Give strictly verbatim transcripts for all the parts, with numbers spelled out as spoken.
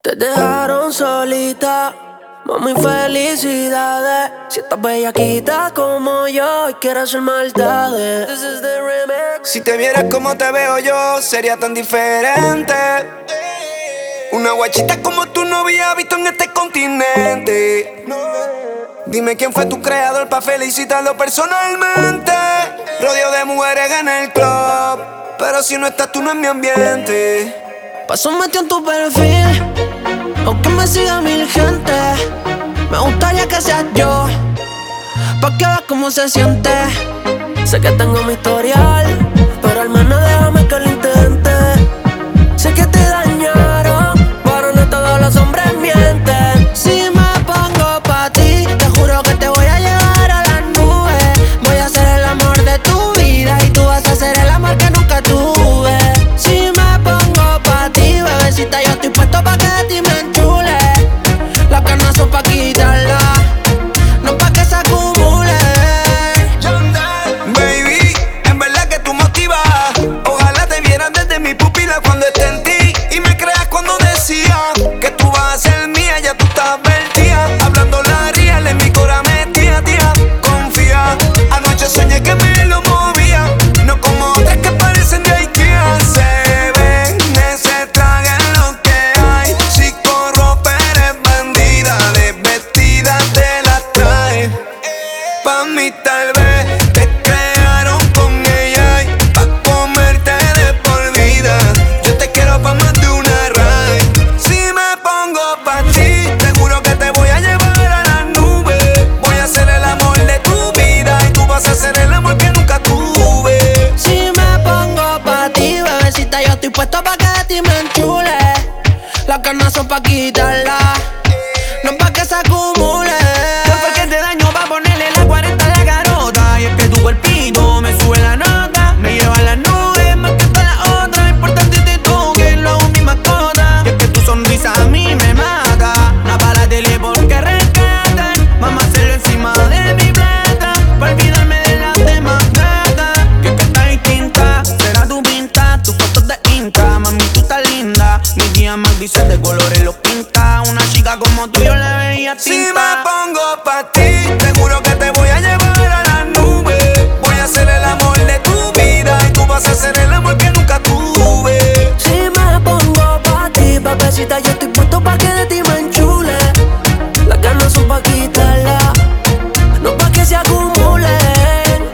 Te dejaron solita, mami, felicidades. Si estás bellaquita como yo y quieres hacer maldades. This is the remix. Si te vieras como te veo yo, sería tan diferente. Una guachita como tú no había visto en este continente. Dime quién fue tu creador pa' felicitarlo personalmente. Rodeo de mujeres en el club, pero si no estás tú no es mi ambiente. Paso metido en tu perfil, aunque me siga mil gente. Me gustaría que seas yo, pa' que veas cómo se siente. Sé que tengo mi historial, pero al menos déjame que lo intente. Sé que te dañaron, pero no todos los hombres mienten. Si me pongo pa' ti, te juro que te voy a llevar a las nubes. Voy a ser el amor de tu vida y tú vas a ser el amor que nunca tuve. Si me pongo pa' ti, bebecita, yo estoy puesto pa' que de ti me enchule. Las ganas son pa' quitarla, no pa' que se acumule. Baby, en verdad que tú motivas. Ojalá te vieran desde mi pupila cuando esté en ti. Y me creas cuando decía que tú vas a ser mía, ya tú estás vertida. Hablando la real en mi cora metía, tía. Confía, anoche soñé que me lo movía. No como otras que parecen de Ikea. Se ven ese traje en lo que hay. Si corro eres bandida, desvestida te la trae. Pa' mí tal vez te crearon con ella y pa' comerte de por vida. Yo te quiero pa' más de una ride. Si me pongo pa' ti, te juro que te voy a llevar a las nubes. Voy a ser el amor de tu vida y tú vas a ser el amor que nunca tuve. Si me pongo pa' ti, bebecita, yo estoy puesto pa' que de ti me enchule. Las ganas son pa' quitarla, no pa' que se acumule. ¿Qué fue que te daño pa' ponerle la cuarenta a la garota? Y es que tu cuerpito me sube la nota, me lleva a las nubes más que todas las otras. Importante tú que lo hago mi mascota. Y es que tu sonrisa a mí me mata. No pa' la tele porque rescatan. Vamos a hacerlo encima de mi plata, pa' olvidarme de las demás gatas. Que es que está distinta, será tu pinta, tus fotos de Insta. Mami, tú estás linda, mis días más grises de colores los pinta. Una chica como tú yo le veía tinta. Si me pongo pa' ti, te juro que te voy a llevar a las nubes. Voy a ser el amor de tu vida y tú vas a ser el amor que nunca tuve. Si me pongo pa' ti, bebecita, yo estoy puesto pa' que de ti me enchule. Las ganas son pa' quitarla, no pa' que se acumulen.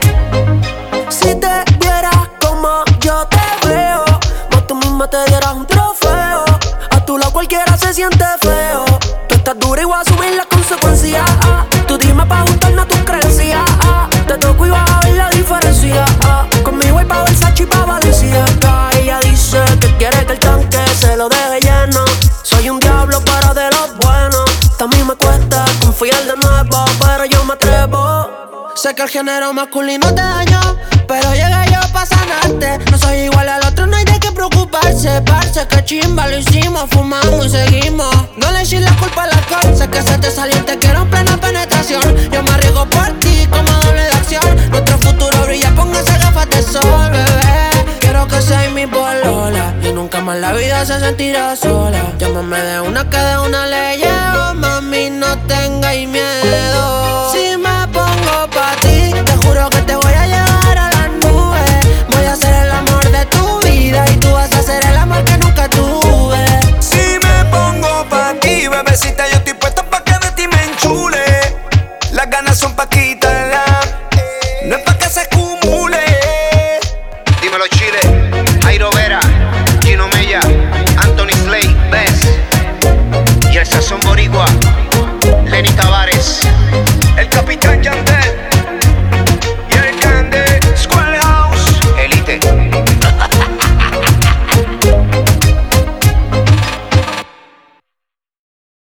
Si te vieras como yo te veo, más tú misma te dieras un trofeo. A tu lado cualquiera se siente feo. Tú estás dura y voy a asumir las consecuencias. Ah. Tú dime pa' ajustarme a tus creencias. Ah. Te toco y vas a ver la diferencia. Ah. Conmigo hay pa' Versace y pa' Balenciaga. Ella dice que quiere que el tanque se lo deje lleno. Soy un diablo pero de los buenos. También me cuesta confiar de nuevo, pero yo me atrevo. Sé que el género masculino te dañó, pero llegué yo pa' sanarte. No soy igual al otro, no hay de qué preocuparse. Parce, que chimba, lo hicimos, fumamos y seguimos. No le eches la culpa al alcohol, sé que se te salió y te quiero en plena penetración. Yo me arriesgo por ti como doble de acción. Nuestro futuro brilla, póngase gafas de sol, bebé. Quiero que seas mi polola y nunca más la vida se sentirá sola. Llámame de una que de una le llevo, mami, no tengáis miedo. Si me pongo pa' ti, te juro que te voy a llevar a las nubes. Voy a ser el amor de tu vida y tú vas a ser el amor que nunca tuve. Si me pongo pa' ti, bebecita, yo estoy puesto pa' que de ti me enchule. Las ganas son pa' quitarla, no es pa' que se acumule.